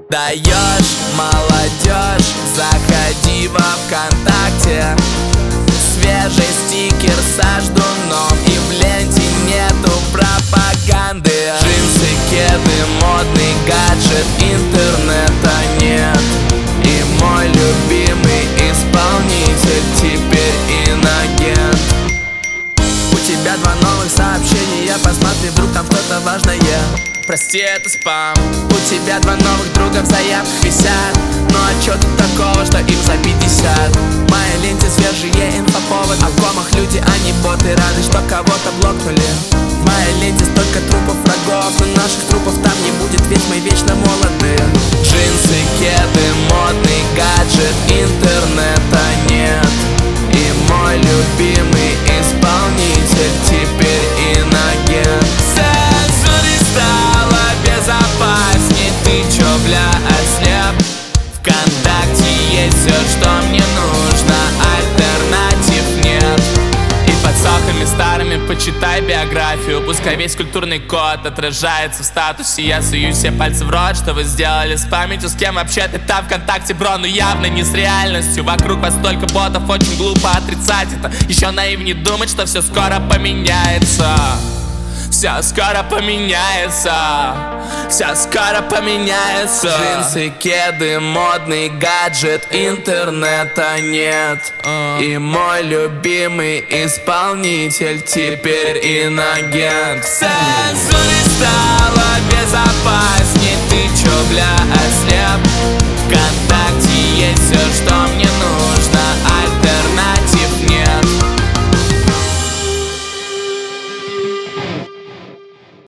Даешь, молодежь, заходи во ВКонтакте. Свежий стикер со ждуном, и в ленте нету пропаганды. Джинсы, кеды, модный гаджет, интернета нет. И мой любимый исполнитель теперь инагент. У тебя 2 новых сообщения, посмотри, вдруг там что-то важное. Прости, это спам. У тебя 2 новых друга в заявках висят. Ну а чё тут такого, что им за 50? В моей ленте свежие инфоповод. А в комах люди, а не боты, рады, что кого-то блокнули. В моей ленте столько трупов врагов, но наших трупов там не будет, ведь мы вечно молоды. Джинсы, кеды, модный гаджет, интернета нет. И мой любимый исполнитель теперь инагент. Стало безопасней, ты чё, бля, ослеп? ВКонтакте есть все, что мне нужно, альтернатив нет. И под сохами старыми почитай биографию. Пускай весь культурный код отражается в статусе. Я сую все пальцы в рот, что вы сделали с памятью. С кем вообще ты там ВКонтакте, бро? Ну явно не с реальностью. Вокруг вас столько ботов, очень глупо отрицать это. Еще наивнее думать, что все скоро поменяется. Все скоро поменяется, все скоро поменяется. Джинсы, кеды, модный гаджет, интернета нет. И мой любимый исполнитель теперь инагент.